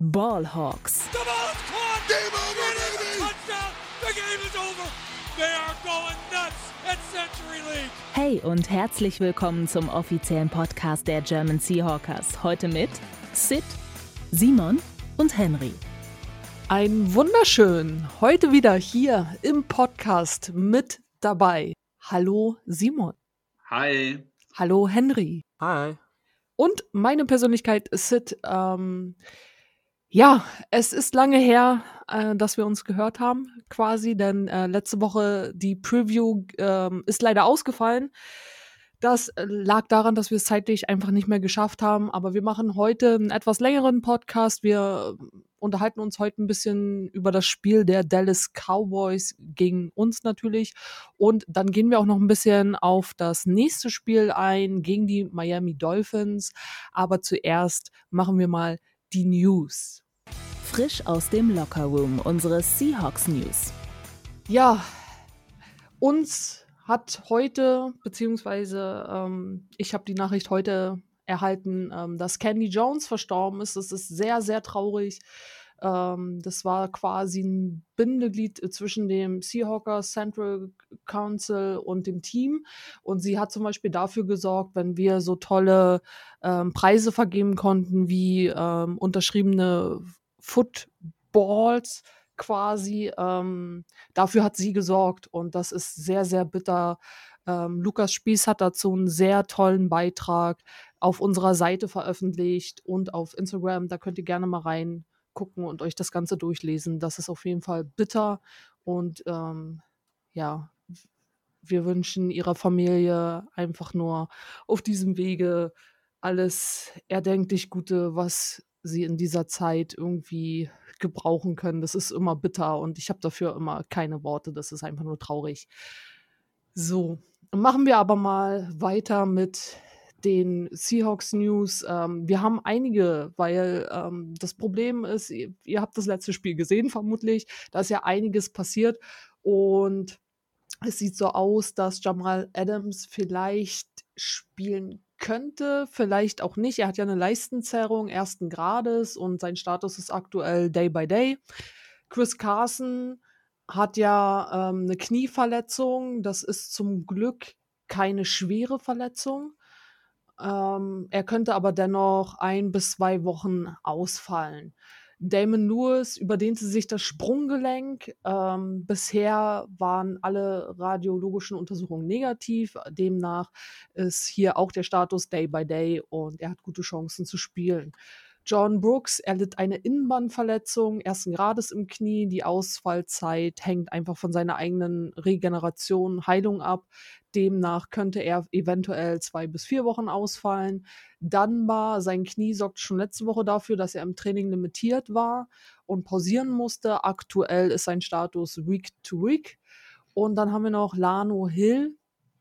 Ballhawks. The ball is caught. Game over, baby. Touchdown. The game is over. They are going nuts at Century League. Hey und herzlich willkommen zum offiziellen Podcast der German Seahawkers. Heute mit Sid, Simon und Henry. Ein wunderschön, heute wieder hier im Podcast mit dabei. Hallo Simon. Hi. Hallo Henry. Hi. Und meine Persönlichkeit ist Sid. Ja, es ist lange her, dass wir uns gehört haben, quasi, denn letzte Woche die Preview ist leider ausgefallen. Das lag daran, dass wir es zeitlich einfach nicht mehr geschafft haben, aber wir machen heute einen etwas längeren Podcast. Wir unterhalten uns heute ein bisschen über das Spiel der Dallas Cowboys gegen uns natürlich und dann gehen wir auch noch ein bisschen auf das nächste Spiel ein gegen die Miami Dolphins, aber zuerst machen wir mal die News. Frisch aus dem Lockerroom, unsere Seahawks News. Ja, uns hat heute, beziehungsweise ich habe die Nachricht heute erhalten, dass Candy Jones verstorben ist. Das ist sehr, sehr traurig. Das war quasi ein Bindeglied zwischen dem Seahawkers Central Council und dem Team. Und sie hat zum Beispiel dafür gesorgt, wenn wir so tolle Preise vergeben konnten, wie unterschriebene Footballs quasi. Dafür hat sie gesorgt und das ist sehr, sehr bitter. Lukas Spieß hat dazu einen sehr tollen Beitrag auf unserer Seite veröffentlicht und auf Instagram. Da könnt ihr gerne mal reingucken und euch das Ganze durchlesen. Das ist auf jeden Fall bitter und ja, wir wünschen ihrer Familie einfach nur auf diesem Wege alles erdenklich Gute, was sie in dieser Zeit irgendwie gebrauchen können. Das ist immer bitter und ich habe dafür immer keine Worte. Das ist einfach nur traurig. So, machen wir aber mal weiter mit den Seahawks News. Wir haben einige, weil das Problem ist, ihr habt das letzte Spiel gesehen vermutlich, da ist ja einiges passiert und es sieht so aus, dass Jamal Adams vielleicht spielen könnte, vielleicht auch nicht. Er hat ja eine Leistenzerrung ersten Grades und sein Status ist aktuell Day by Day. Chris Carson hat ja eine Knieverletzung. Das ist zum Glück keine schwere Verletzung. Er könnte aber dennoch 1 bis 2 Wochen ausfallen. Damon Lewis überdehnte sich das Sprunggelenk. Bisher waren alle radiologischen Untersuchungen negativ. Demnach ist hier auch der Status Day by Day und er hat gute Chancen zu spielen. John Brooks erlitt eine Innenbandverletzung ersten Grades im Knie. Die Ausfallzeit hängt einfach von seiner eigenen Regeneration, Heilung ab. Demnach könnte er eventuell 2 bis 4 Wochen ausfallen. Dunbar, sein Knie sorgte schon letzte Woche dafür, dass er im Training limitiert war und pausieren musste. Aktuell ist sein Status Week to Week. Und dann haben wir noch Lano Hill,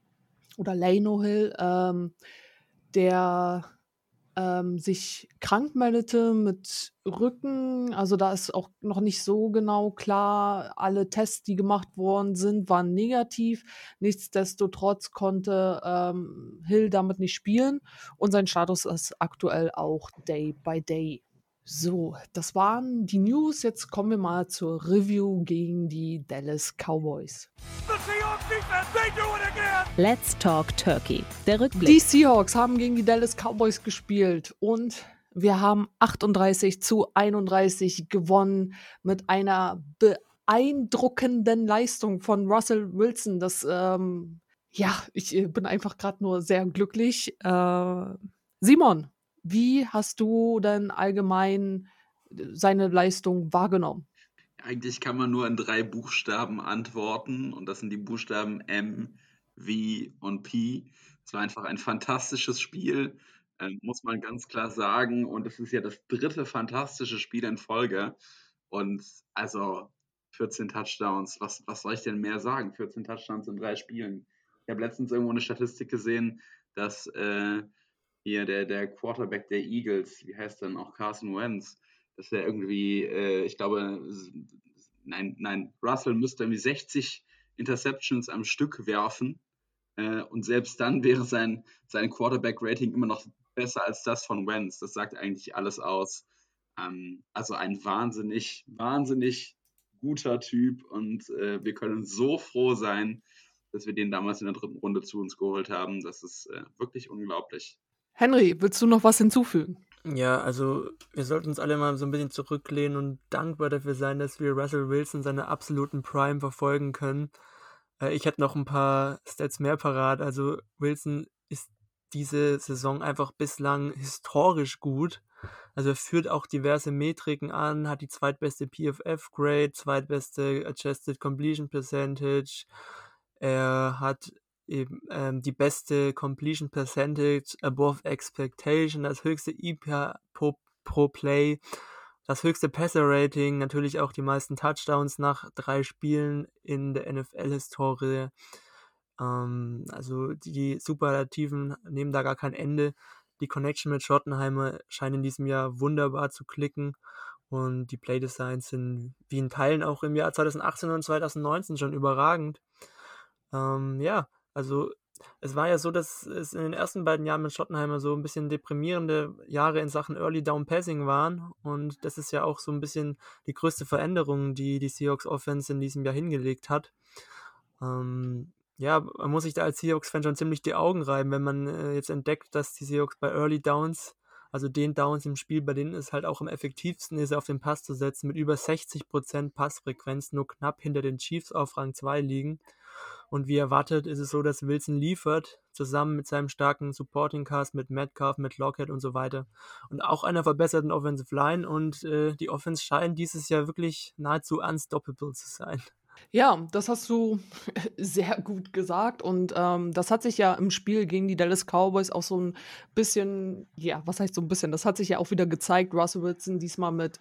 der sich krank meldete mit Rücken. Also da ist auch noch nicht so genau klar. Alle Tests, die gemacht worden sind, waren negativ. Nichtsdestotrotz konnte Hill damit nicht spielen und sein Status ist aktuell auch Day by Day. So, das waren die News. Jetzt kommen wir mal zur Review gegen die Dallas Cowboys. The Seahawks defense, they do it again. Let's Talk Turkey. Der Rückblick. Die Seahawks haben gegen die Dallas Cowboys gespielt und wir haben 38-31 gewonnen mit einer beeindruckenden Leistung von Russell Wilson. Das, ich bin einfach gerade nur sehr glücklich. Simon, wie hast du denn allgemein seine Leistung wahrgenommen? Eigentlich kann man nur in 3 Buchstaben antworten und das sind die Buchstaben M, V und P. Es war einfach ein fantastisches Spiel, muss man ganz klar sagen. Und es ist ja das 3. fantastische Spiel in Folge. Und also 14 Touchdowns, was soll ich denn mehr sagen? 14 Touchdowns in 3 Spielen. Ich habe letztens irgendwo eine Statistik gesehen, dass hier der Quarterback der Eagles, wie heißt denn auch Carson Wentz, dass er irgendwie, ich glaube, Russell müsste irgendwie 60 Interceptions am Stück werfen und selbst dann wäre sein Quarterback-Rating immer noch besser als das von Wentz. Das sagt eigentlich alles aus. Also ein wahnsinnig, wahnsinnig guter Typ und wir können so froh sein, dass wir den damals in der 3. Runde zu uns geholt haben. Das ist wirklich unglaublich. Henry, willst du noch was hinzufügen? Ja, also wir sollten uns alle mal so ein bisschen zurücklehnen und dankbar dafür sein, dass wir Russell Wilson seine absoluten Prime verfolgen können. Ich hätte noch ein paar Stats mehr parat. Also Wilson ist diese Saison einfach bislang historisch gut. Also er führt auch diverse Metriken an, hat die zweitbeste PFF-Grade, zweitbeste Adjusted Completion Percentage. Er hat eben die beste Completion Percentage above expectation, das höchste EPA pro Play, das höchste Passer-Rating, natürlich auch die meisten Touchdowns nach 3 Spielen in der NFL-Historie. Also die Superlativen nehmen da gar kein Ende. Die Connection mit Schottenheimer scheint in diesem Jahr wunderbar zu klicken und die Playdesigns sind wie in Teilen auch im Jahr 2018 und 2019 schon überragend. Ja, also es war ja so, dass es in den ersten beiden Jahren mit Schottenheimer so ein bisschen deprimierende Jahre in Sachen Early Down Passing waren und das ist ja auch so ein bisschen die größte Veränderung, die die Seahawks Offense in diesem Jahr hingelegt hat. Ja, man muss sich da als Seahawks-Fan schon ziemlich die Augen reiben, wenn man jetzt entdeckt, dass die Seahawks bei Early Downs, also den Downs im Spiel, bei denen es halt auch am effektivsten ist, auf den Pass zu setzen, mit über 60% Passfrequenz nur knapp hinter den Chiefs auf Rang 2 liegen. Und wie erwartet ist es so, dass Wilson liefert, zusammen mit seinem starken Supporting Cast, mit Metcalf, mit Lockett und so weiter. Und auch einer verbesserten Offensive Line und die Offense scheint dieses Jahr wirklich nahezu unstoppable zu sein. Ja, das hast du sehr gut gesagt und das hat sich ja im Spiel gegen die Dallas Cowboys auch so ein bisschen, ja, was heißt so ein bisschen, das hat sich ja auch wieder gezeigt, Russell Wilson diesmal mit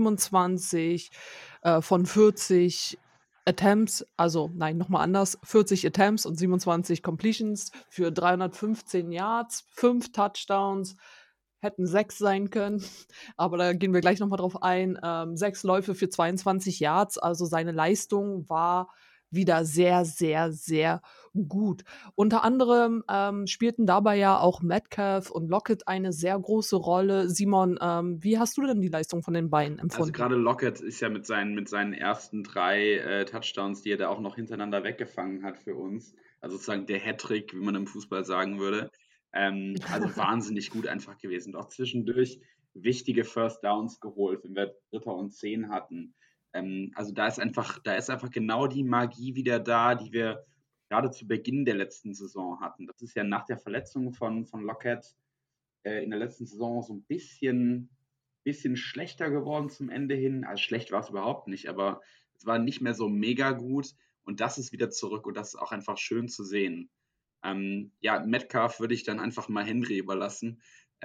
27 von 40 Attempts, also nein, nochmal anders, 40 Attempts und 27 Completions für 315 Yards, 5 Touchdowns, hätten 6 sein können, aber da gehen wir gleich nochmal drauf ein. 6 Läufe für 22 Yards, also seine Leistung war wieder sehr, sehr, sehr gut. Unter anderem spielten dabei ja auch Metcalf und Lockett eine sehr große Rolle. Simon, wie hast du denn die Leistung von den beiden Also empfunden? gerade Lockett ist ja mit seinen ersten 3 Touchdowns, die er da auch noch hintereinander weggefangen hat für uns, also sozusagen der Hattrick, wie man im Fußball sagen würde, also wahnsinnig gut einfach gewesen. Und auch zwischendurch wichtige First Downs geholt, wenn wir 3. und 10 hatten. Also da ist einfach genau die Magie wieder da, die wir gerade zu Beginn der letzten Saison hatten. Das ist ja nach der Verletzung von Lockett in der letzten Saison so ein bisschen schlechter geworden zum Ende hin. Also schlecht war es überhaupt nicht, aber es war nicht mehr so mega gut und das ist wieder zurück und das ist auch einfach schön zu sehen. Ja, Metcalf würde ich dann einfach mal Henry überlassen.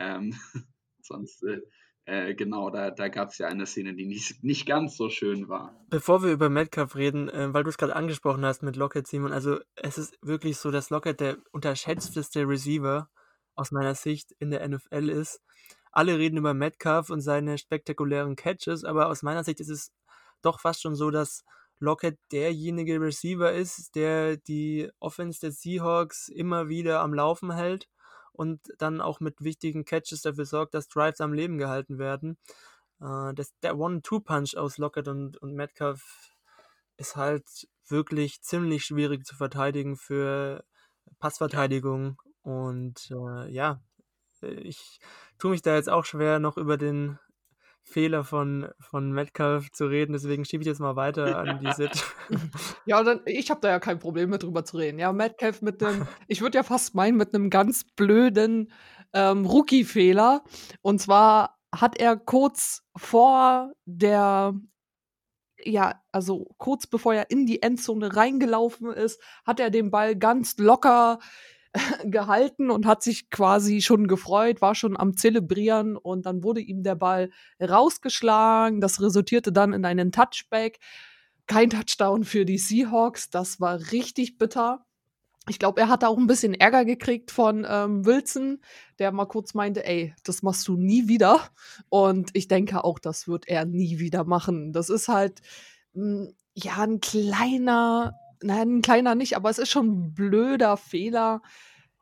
Sonst, genau, da gab es ja eine Szene, die nicht ganz so schön war. Bevor wir über Metcalf reden, weil du es gerade angesprochen hast mit Lockett, Simon, also es ist wirklich so, dass Lockett der unterschätzteste Receiver aus meiner Sicht in der NFL ist. Alle reden über Metcalf und seine spektakulären Catches, aber aus meiner Sicht ist es doch fast schon so, dass Lockett derjenige Receiver ist, der die Offense der Seahawks immer wieder am Laufen hält und dann auch mit wichtigen Catches dafür sorgt, dass Drives am Leben gehalten werden. Der One-Two-Punch aus Lockett und Metcalf ist halt wirklich ziemlich schwierig zu verteidigen für Passverteidigung. Und ja, ich tue mich da jetzt auch schwer, noch über den Fehler von Metcalf zu reden, deswegen schiebe ich jetzt mal weiter an die Sit. Ja, ich habe da ja kein Problem mit drüber zu reden. Ja, Metcalf mit einem, ich würde ja fast meinen, mit einem ganz blöden Rookie-Fehler. Und zwar hat er kurz vor der, ja, also kurz bevor er in die Endzone reingelaufen ist, hat er den Ball ganz locker gehalten und hat sich quasi schon gefreut, war schon am Zelebrieren und dann wurde ihm der Ball rausgeschlagen. Das resultierte dann in einen Touchback. Kein Touchdown für die Seahawks. Das war richtig bitter. Ich glaube, er hat auch ein bisschen Ärger gekriegt von Wilson, der mal kurz meinte, ey, das machst du nie wieder. Und ich denke auch, das wird er nie wieder machen. Das ist halt, ja, ein kleiner nicht, aber es ist schon ein blöder Fehler.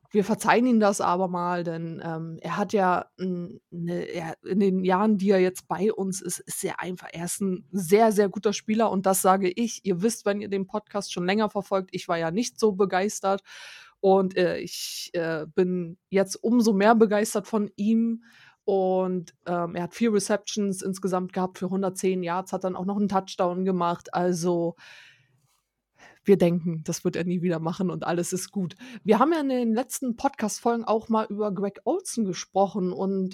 Wir verzeihen ihm das aber mal, denn er hat ja in den Jahren, die er jetzt bei uns ist er ist ein sehr, sehr guter Spieler und das sage ich. Ihr wisst, wenn ihr den Podcast schon länger verfolgt, ich war ja nicht so begeistert und ich bin jetzt umso mehr begeistert von ihm. Und er hat 4 Receptions insgesamt gehabt für 110 Yards, hat dann auch noch einen Touchdown gemacht. Also wir denken, das wird er nie wieder machen und alles ist gut. Wir haben ja in den letzten Podcast-Folgen auch mal über Greg Olsen gesprochen und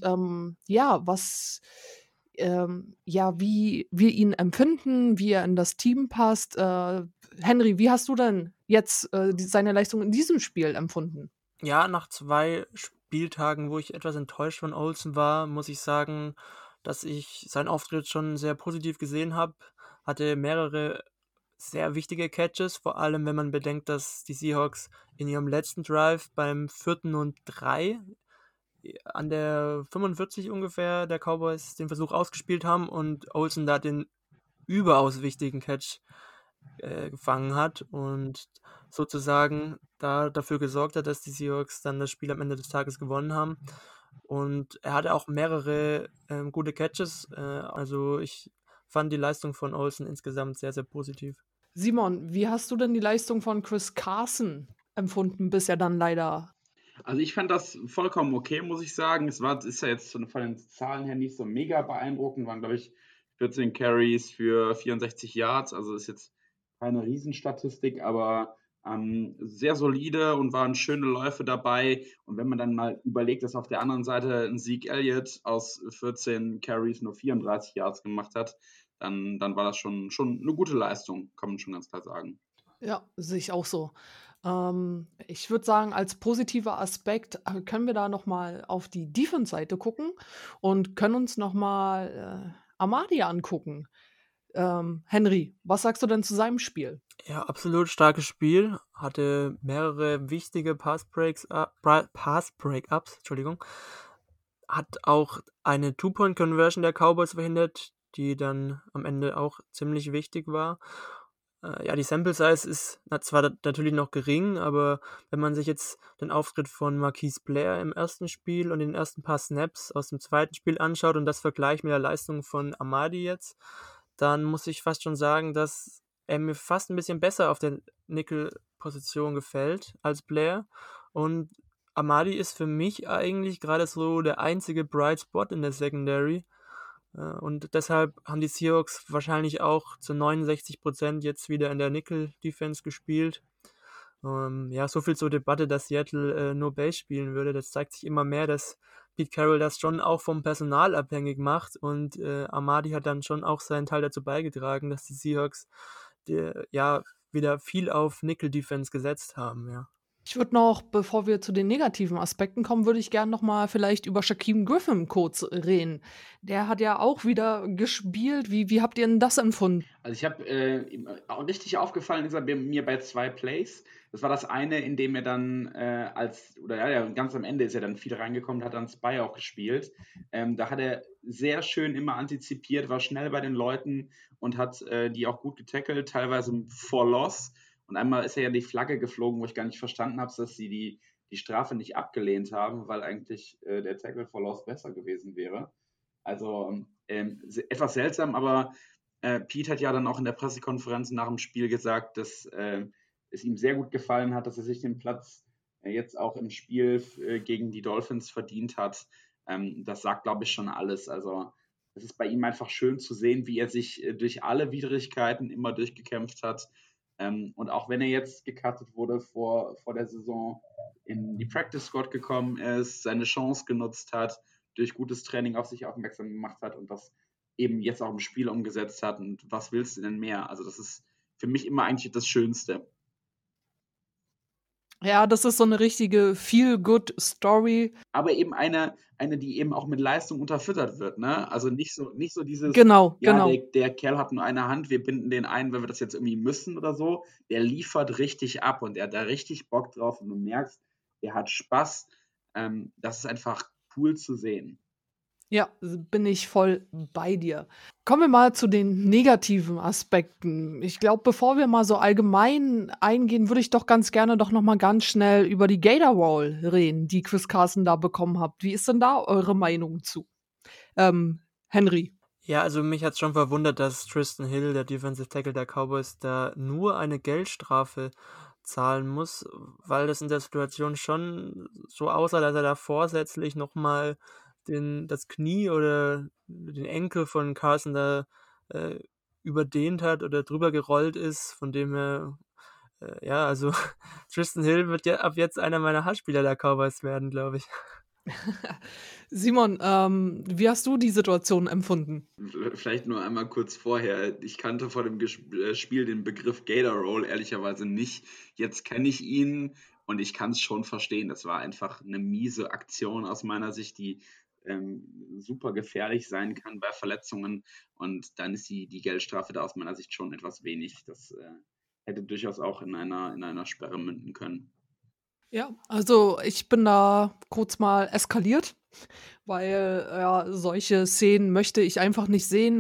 wie wir ihn empfinden, wie er in das Team passt. Henry, wie hast du denn jetzt seine Leistung in diesem Spiel empfunden? Ja, nach 2 Spieltagen, wo ich etwas enttäuscht von Olsen war, muss ich sagen, dass ich seinen Auftritt schon sehr positiv gesehen habe. Hatte mehrere sehr wichtige Catches, vor allem wenn man bedenkt, dass die Seahawks in ihrem letzten Drive beim 4. und 3 an der 45 ungefähr der Cowboys den Versuch ausgespielt haben und Olsen da den überaus wichtigen Catch gefangen hat und sozusagen dafür gesorgt hat, dass die Seahawks dann das Spiel am Ende des Tages gewonnen haben. Und er hatte auch mehrere gute Catches. Also ich fand die Leistung von Olsen insgesamt sehr, sehr positiv. Simon, wie hast du denn die Leistung von Chris Carson empfunden, bis er dann leider. Also ich fand das vollkommen okay, muss ich sagen. Ist ja jetzt von den Zahlen her nicht so mega beeindruckend. Waren, glaube ich, 14 Carries für 64 Yards. Also ist jetzt keine Riesenstatistik, aber sehr solide und waren schöne Läufe dabei. Und wenn man dann mal überlegt, dass auf der anderen Seite ein Zeke Elliott aus 14 Carries nur 34 Yards gemacht hat, dann war das schon eine gute Leistung, kann man schon ganz klar sagen. Ja, sehe ich auch so. Ich würde sagen, als positiver Aspekt können wir da noch mal auf die Defense-Seite gucken und können uns noch mal Amadi angucken. Henry, was sagst du denn zu seinem Spiel? Ja, absolut starkes Spiel. Hatte mehrere wichtige Pass-Breakups, Entschuldigung. Hat auch eine Two-Point-Conversion der Cowboys verhindert, die dann am Ende auch ziemlich wichtig war. Ja, die Sample-Size ist zwar natürlich noch gering, aber wenn man sich jetzt den Auftritt von Marquise Blair im ersten Spiel und den ersten paar Snaps aus dem zweiten Spiel anschaut und das vergleicht mit der Leistung von Amadi jetzt, dann muss ich fast schon sagen, dass er mir fast ein bisschen besser auf der Nickel-Position gefällt als Blair. Und Amadi ist für mich eigentlich gerade so der einzige Bright Spot in der Secondary. Und deshalb haben die Seahawks wahrscheinlich auch zu 69% jetzt wieder in der Nickel-Defense gespielt. Ja, so viel zur Debatte, dass Seattle nur Base spielen würde. Das zeigt sich immer mehr, dass Pete Carroll das schon auch vom Personal abhängig macht. Und Amadi hat dann schon auch seinen Teil dazu beigetragen, dass die Seahawks wieder viel auf Nickel-Defense gesetzt haben, ja. Ich würde noch, bevor wir zu den negativen Aspekten kommen, würde ich gerne noch mal vielleicht über Shaquem Griffin kurz reden. Der hat ja auch wieder gespielt. Wie habt ihr denn das empfunden? Also ich habe richtig aufgefallen ist er mir bei 2 Plays. Das war das eine, in dem er dann ganz am Ende ist er dann viel reingekommen, hat dann Spy auch gespielt. Da hat er sehr schön immer antizipiert, war schnell bei den Leuten und hat die auch gut getackelt, teilweise for Loss. Und einmal ist er ja die Flagge geflogen, wo ich gar nicht verstanden habe, dass sie die Strafe nicht abgelehnt haben, weil eigentlich der Tackle for Loss besser gewesen wäre. Also etwas seltsam, aber Pete hat ja dann auch in der Pressekonferenz nach dem Spiel gesagt, dass es ihm sehr gut gefallen hat, dass er sich den Platz jetzt auch im Spiel gegen die Dolphins verdient hat. Das sagt, glaube ich, schon alles. Also es ist bei ihm einfach schön zu sehen, wie er sich durch alle Widrigkeiten immer durchgekämpft hat. Und auch wenn er jetzt gecuttet wurde vor der Saison, in die Practice Squad gekommen ist, seine Chance genutzt hat, durch gutes Training auf sich aufmerksam gemacht hat und das eben jetzt auch im Spiel umgesetzt hat. Und was willst du denn mehr? Also das ist für mich immer eigentlich das Schönste. Ja, das ist so eine richtige Feel-Good-Story. Aber eben eine, die eben auch mit Leistung unterfüttert wird, ne? Also nicht so dieses, Genau. der Kerl hat nur eine Hand, wir binden den ein, wenn wir das jetzt irgendwie müssen oder so. Der liefert richtig ab und er hat da richtig Bock drauf und du merkst, er hat Spaß. Das ist einfach cool zu sehen. Ja, bin ich voll bei dir. Kommen wir mal zu den negativen Aspekten. Ich glaube, bevor wir mal so allgemein eingehen, würde ich doch ganz gerne doch noch mal ganz schnell über die Gator Roll reden, die Chris Carson da bekommen habt. Wie ist denn da eure Meinung zu? Henry. Ja, also mich hat es schon verwundert, dass Tristan Hill, der Defensive Tackle der Cowboys, da nur eine Geldstrafe zahlen muss, weil das in der Situation schon so aussah, dass er da vorsätzlich nochmal das Knie oder den Enkel von Carson da überdehnt hat oder drüber gerollt ist, von dem her, ja, also Tristan Hill wird ja ab jetzt einer meiner Hassspieler der Cowboys werden, glaube ich. Simon, wie hast du die Situation empfunden? Vielleicht nur einmal kurz vorher. Ich kannte vor dem Spiel den Begriff Gator Roll ehrlicherweise nicht. Jetzt kenne ich ihn und ich kann es schon verstehen. Das war einfach eine miese Aktion aus meiner Sicht, die super gefährlich sein kann bei Verletzungen. Und dann ist die Geldstrafe da aus meiner Sicht schon etwas wenig. Das hätte durchaus auch in einer Sperre münden können. Ja, also ich bin da kurz mal eskaliert, weil ja, solche Szenen möchte ich einfach nicht sehen.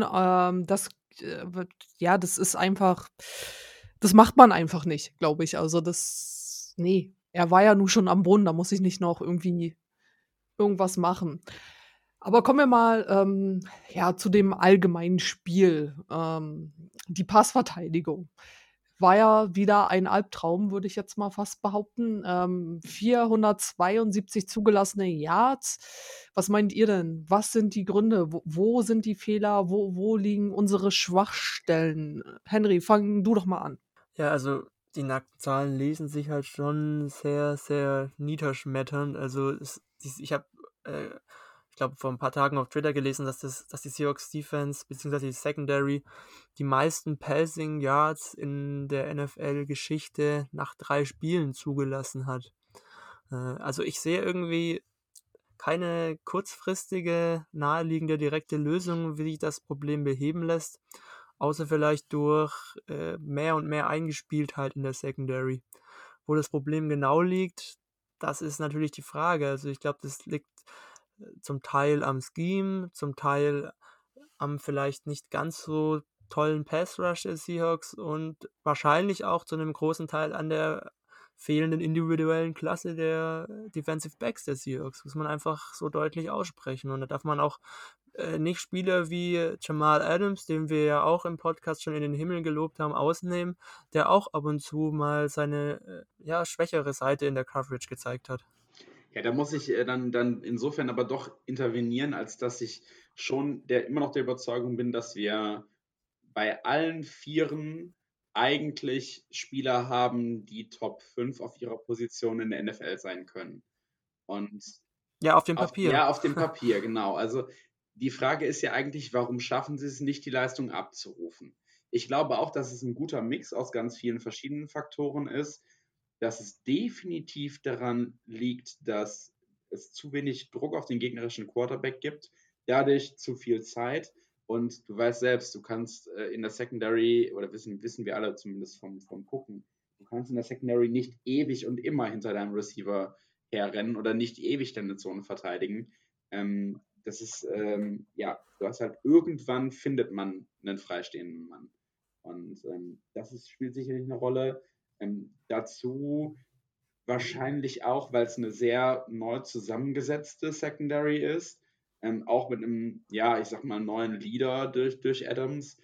Das ist einfach, das macht man einfach nicht, glaube ich. Also nee, er war ja nun schon am Boden, da muss ich nicht noch irgendwie irgendwas machen. Aber kommen wir mal zu dem allgemeinen Spiel. Die Passverteidigung war ja wieder ein Albtraum, würde ich jetzt mal fast behaupten. 472 zugelassene Yards. Was meint ihr denn? Was sind die Gründe? Wo sind die Fehler? Wo liegen unsere Schwachstellen? Henry, fang du doch mal an. Ja, also die nackten Zahlen lesen sich halt schon sehr, sehr niederschmetternd. Also ich habe, ich glaube, vor ein paar Tagen auf Twitter gelesen, dass die Seahawks Defense bzw. die Secondary die meisten Passing Yards in der NFL-Geschichte nach 3 Spielen zugelassen hat. Also ich sehe irgendwie keine kurzfristige, naheliegende, direkte Lösung, wie sich das Problem beheben lässt, außer vielleicht durch mehr und mehr Eingespieltheit in der Secondary. Wo das Problem genau liegt, das ist natürlich die Frage. Also ich glaube, das liegt zum Teil am Scheme, zum Teil am vielleicht nicht ganz so tollen Pass-Rush der Seahawks und wahrscheinlich auch zu einem großen Teil an der fehlenden individuellen Klasse der Defensive Backs der Seahawks. Muss man einfach so deutlich aussprechen. Und da darf man auch nicht Spieler wie Jamal Adams, den wir ja auch im Podcast schon in den Himmel gelobt haben, ausnehmen, der auch ab und zu mal seine schwächere Seite in der Coverage gezeigt hat. Ja, da muss ich dann insofern aber doch intervenieren, als dass ich schon immer noch der Überzeugung bin, dass wir bei allen Vieren eigentlich Spieler haben, die Top 5 auf ihrer Position in der NFL sein können. Und ja, auf dem Papier. Auf dem Papier, genau. Also die Frage ist ja eigentlich, warum schaffen sie es nicht, die Leistung abzurufen? Ich glaube auch, dass es ein guter Mix aus ganz vielen verschiedenen Faktoren ist, dass es definitiv daran liegt, dass es zu wenig Druck auf den gegnerischen Quarterback gibt, dadurch zu viel Zeit. Und du weißt selbst, du kannst in der Secondary, oder wissen wir alle zumindest vom Gucken, du kannst in der Secondary nicht ewig und immer hinter deinem Receiver herrennen oder nicht ewig deine Zone verteidigen. Das ist, du hast halt irgendwann findet man einen freistehenden Mann. Und das spielt sicherlich eine Rolle. Dazu wahrscheinlich auch, weil es eine sehr neu zusammengesetzte Secondary ist, auch mit einem, ich sag mal, neuen Leader durch Adams,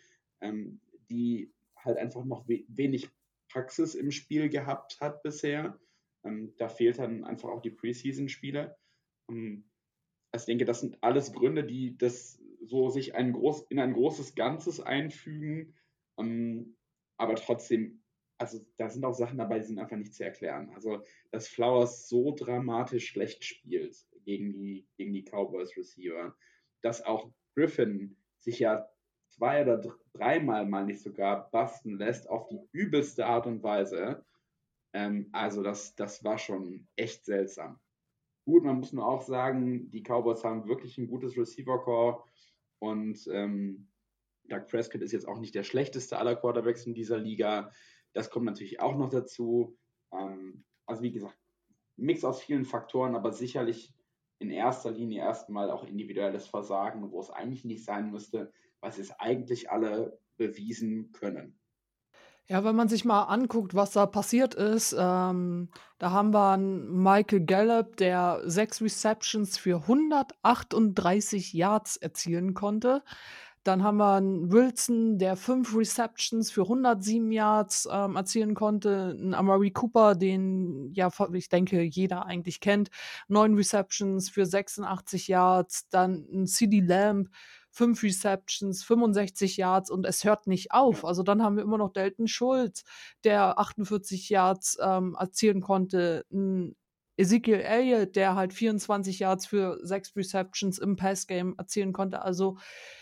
die halt einfach noch wenig Praxis im Spiel gehabt hat bisher. Da fehlt dann einfach auch die Preseason-Spiele. Also ich denke, das sind alles Gründe, die das so sich in ein großes Ganzes einfügen. Aber trotzdem, also da sind auch Sachen dabei, die sind einfach nicht zu erklären. Also, dass Flowers so dramatisch schlecht spielt gegen die Cowboys Receiver, dass auch Griffin sich ja 2 oder 3 Mal mal nicht sogar busten lässt auf die übelste Art und Weise. Also das war schon echt seltsam. Gut, man muss nur auch sagen, die Cowboys haben wirklich ein gutes Receiver-Core und Dak Prescott ist jetzt auch nicht der schlechteste aller Quarterbacks in dieser Liga. Das kommt natürlich auch noch dazu. Also wie gesagt, Mix aus vielen Faktoren, aber sicherlich in erster Linie erstmal auch individuelles Versagen, wo es eigentlich nicht sein müsste, weil sie es eigentlich alle bewiesen können. Ja, wenn man sich mal anguckt, was da passiert ist, da haben wir 'n Michael Gallup, der 6 Receptions für 138 Yards erzielen konnte. Dann haben wir 'n Wilson, der 5 Receptions für 107 Yards, erzielen konnte. 'N Amari Cooper, den ja ich denke, jeder eigentlich kennt, 9 Receptions für 86 Yards. Dann 'n CeeDee Lamb, 5 Receptions, 65 Yards und es hört nicht auf. Ja. Also, dann haben wir immer noch Dalton Schultz, der 48 Yards, erzielen konnte. 'N Ezekiel Elliott, der halt 24 Yards für 6 Receptions im Passgame erzielen konnte. Also,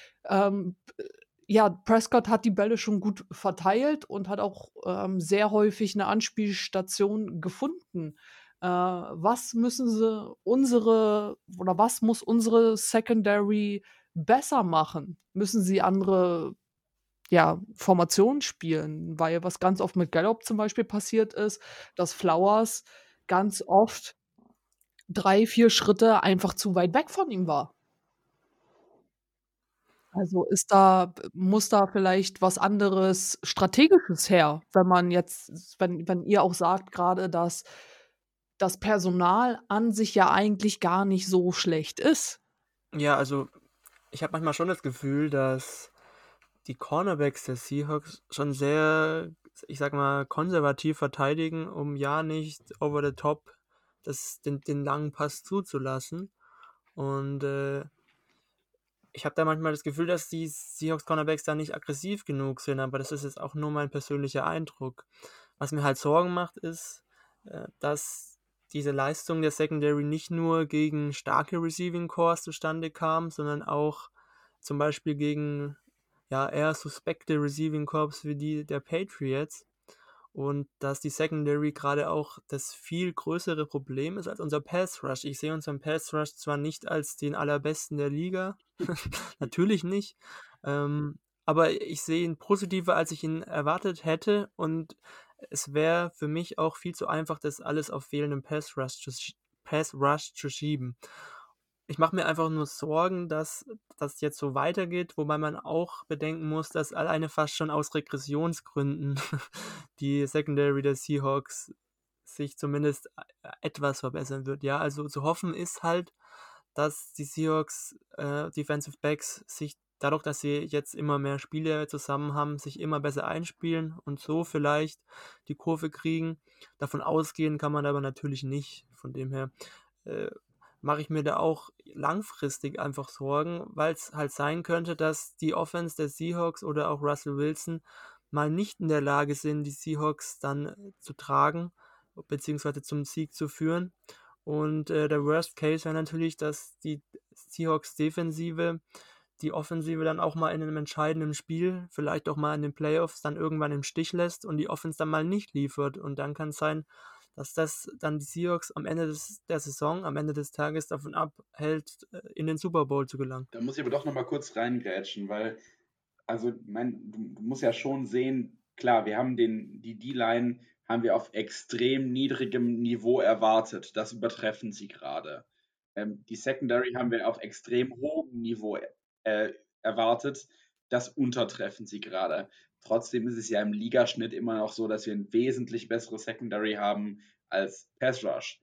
ja, Prescott hat die Bälle schon gut verteilt und hat auch, sehr häufig 'ne Anspielstation gefunden. Was muss unsere Secondary besser machen? Müssen sie andere, ja, Formationen spielen? Weil was ganz oft mit Gallup zum Beispiel passiert ist, dass Flowers ganz oft 3, 4 Schritte einfach zu weit weg von ihm war. Also, muss da vielleicht was anderes Strategisches her, wenn man jetzt wenn ihr auch sagt grade, dass das Personal an sich ja eigentlich gar nicht so schlecht ist. Ja, also ich habe manchmal schon das Gefühl, dass die Cornerbacks der Seahawks schon sehr, ich sag mal, konservativ verteidigen, um ja nicht over the top den langen Pass zuzulassen. Und ich habe da manchmal das Gefühl, dass die Seahawks Cornerbacks da nicht aggressiv genug sind, aber das ist jetzt auch nur mein persönlicher Eindruck. Was mir halt Sorgen macht, ist, dass diese Leistung der Secondary nicht nur gegen starke Receiving Cores zustande kam, sondern auch zum Beispiel gegen ja eher suspekte Receiving Corps wie die der Patriots. Und dass die Secondary gerade auch das viel größere Problem ist als unser Pass Rush. Ich sehe unseren Pass Rush zwar nicht als den allerbesten der Liga, natürlich nicht, aber ich sehe ihn positiver, als ich ihn erwartet hätte und es wäre für mich auch viel zu einfach, das alles auf fehlenden Pass Rush zu schieben. Ich mache mir einfach nur Sorgen, dass das jetzt so weitergeht, wobei man auch bedenken muss, dass alleine fast schon aus Regressionsgründen die Secondary der Seahawks sich zumindest etwas verbessern wird. Ja, also zu hoffen ist halt, dass die Seahawks Defensive Backs sich dadurch, dass sie jetzt immer mehr Spiele zusammen haben, sich immer besser einspielen und so vielleicht die Kurve kriegen. Davon ausgehen kann man aber natürlich nicht. Von dem her mache ich mir da auch langfristig einfach Sorgen, weil es halt sein könnte, dass die Offense der Seahawks oder auch Russell Wilson mal nicht in der Lage sind, die Seahawks dann zu tragen, beziehungsweise zum Sieg zu führen. Und der Worst Case wäre natürlich, dass die Seahawks Defensive die Offensive dann auch mal in einem entscheidenden Spiel, vielleicht auch mal in den Playoffs, dann irgendwann im Stich lässt und die Offense dann mal nicht liefert. Und dann kann es sein, dass das dann die Seahawks am Ende der Saison, am Ende des Tages davon abhält, in den Super Bowl zu gelangen. Da muss ich aber doch nochmal kurz reingrätschen, weil, also, du musst ja schon sehen, klar, wir haben die D-Line haben wir auf extrem niedrigem Niveau erwartet. Das übertreffen sie gerade. Die Secondary haben wir auf extrem hohem Niveau erwartet. Das untertreffen sie gerade. Trotzdem ist es ja im Ligaschnitt immer noch so, dass wir ein wesentlich besseres Secondary haben als Pass Rush.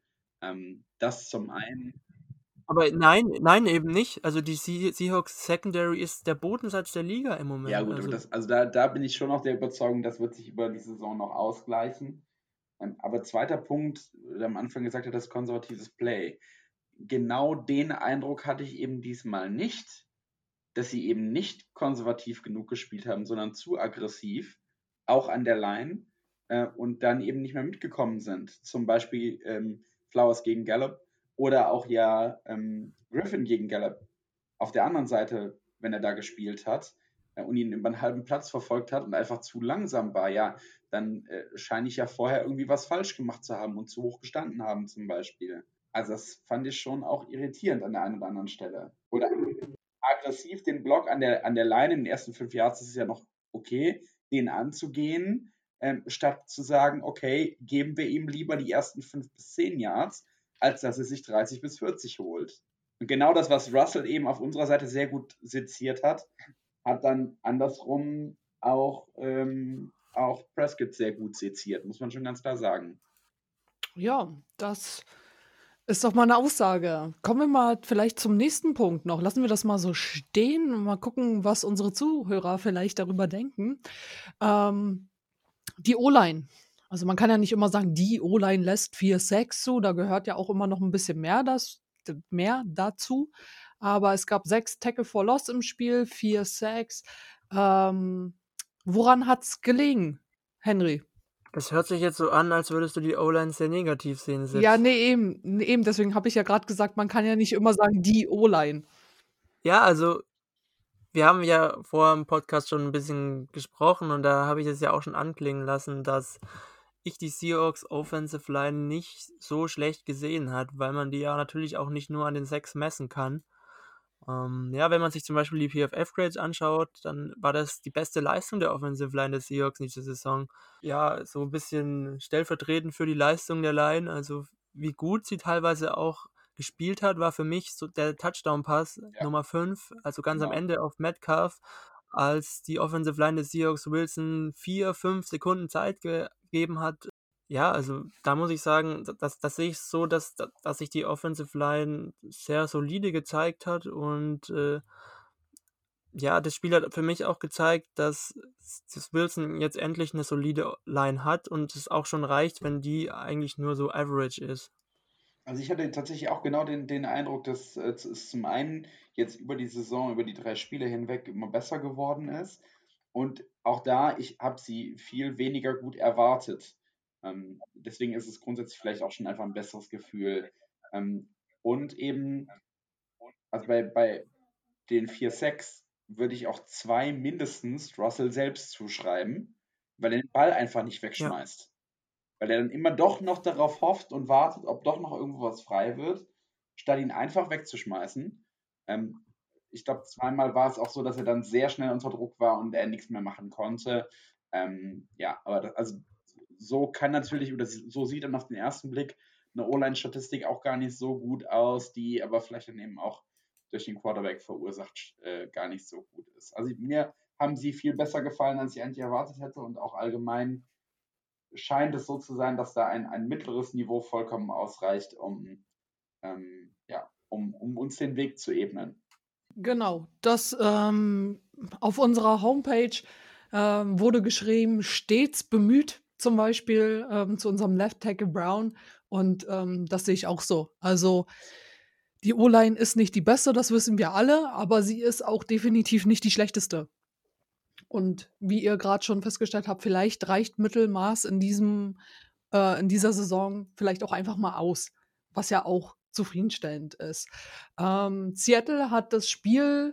Das zum einen. Aber nein, eben nicht. Also die Seahawks Secondary ist der Bodensatz der Liga im Moment. Ja gut, da bin ich schon noch der Überzeugung, das wird sich über die Saison noch ausgleichen. Aber zweiter Punkt, der am Anfang gesagt hat, das konservatives Play. Genau den Eindruck hatte ich eben diesmal nicht, dass sie eben nicht konservativ genug gespielt haben, sondern zu aggressiv, auch an der Line, und dann eben nicht mehr mitgekommen sind. Zum Beispiel Flowers gegen Gallup oder auch Griffin gegen Gallup auf der anderen Seite, wenn er da gespielt hat und ihn über einen halben Platz verfolgt hat und einfach zu langsam war, ja, dann scheine ich ja vorher irgendwie was falsch gemacht zu haben und zu hoch gestanden haben zum Beispiel. Also das fand ich schon auch irritierend an der einen oder anderen Stelle. Oder aggressiv den Block an der Line in den ersten 5 Yards, das ist ja noch okay, den anzugehen, statt zu sagen, okay, geben wir ihm lieber die ersten 5 bis 10 Yards, als dass er sich 30 bis 40 holt. Und genau das, was Russell eben auf unserer Seite sehr gut seziert hat dann andersrum auch Prescott sehr gut seziert, muss man schon ganz klar sagen. Ja, das ist doch mal eine Aussage. Kommen wir mal vielleicht zum nächsten Punkt noch. Lassen wir das mal so stehen und mal gucken, was unsere Zuhörer vielleicht darüber denken. Die O-Line. Also, man kann ja nicht immer sagen, die O-Line lässt 4 Sacks zu. Da gehört ja auch immer noch ein bisschen mehr dazu. Aber es gab 6 Tackle for Loss im Spiel, 4 Sacks. Woran hat's gelegen, Henry? Das hört sich jetzt so an, als würdest du die O-Line sehr negativ sehen, Sid. Ja, nee, eben. Deswegen habe ich ja gerade gesagt, man kann ja nicht immer sagen, die O-Line. Ja, also wir haben ja vor dem Podcast schon ein bisschen gesprochen und da habe ich es ja auch schon anklingen lassen, dass ich die Seahawks Offensive Line nicht so schlecht gesehen hat, weil man die ja natürlich auch nicht nur an den Sacks messen kann. Ja, wenn man sich zum Beispiel die PFF-Grades anschaut, dann war das die beste Leistung der Offensive Line des Seahawks in dieser Saison. Ja, so ein bisschen stellvertretend für die Leistung der Line, also wie gut sie teilweise auch gespielt hat, war für mich so der Touchdown-Pass Nummer 5, also ganz am Ende auf Metcalf, als die Offensive Line des Seahawks Wilson 4-5 Sekunden Zeit gegeben hat. Ja, also da muss ich sagen, das sehe ich so, dass sich die Offensive Line sehr solide gezeigt hat und ja, das Spiel hat für mich auch gezeigt, dass Wilson jetzt endlich eine solide Line hat und es auch schon reicht, wenn die eigentlich nur so average ist. Also ich hatte tatsächlich auch genau den Eindruck, dass es zum einen jetzt über die Saison, über die 3 Spiele hinweg immer besser geworden ist. Und auch da, ich habe sie viel weniger gut erwartet. Deswegen ist es grundsätzlich vielleicht auch schon einfach ein besseres Gefühl. Und eben, also bei den 4 Sacks würde ich auch 2 mindestens Russell selbst zuschreiben, weil er den Ball einfach nicht wegschmeißt. Weil er dann immer doch noch darauf hofft und wartet, ob doch noch irgendwo was frei wird, statt ihn einfach wegzuschmeißen. Ich glaube, zweimal war es auch so, dass er dann sehr schnell unter Druck war und er nichts mehr machen konnte. Ja, aber also so kann natürlich, oder so sieht dann auf den ersten Blick eine O-Line-Statistik auch gar nicht so gut aus, die aber vielleicht dann eben auch durch den Quarterback verursacht gar nicht so gut ist. Also mir haben sie viel besser gefallen, als ich eigentlich erwartet hätte und auch allgemein scheint es so zu sein, dass da ein mittleres Niveau vollkommen ausreicht, um uns den Weg zu ebnen. Genau, das auf unserer Homepage wurde geschrieben, stets bemüht, zum Beispiel zu unserem Left Tackle Brown. Und das sehe ich auch so. Also die O-Line ist nicht die beste, das wissen wir alle, aber sie ist auch definitiv nicht die schlechteste. Und wie ihr gerade schon festgestellt habt, vielleicht reicht Mittelmaß in dieser Saison vielleicht auch einfach mal aus, was ja auch zufriedenstellend ist. Seattle hat das Spiel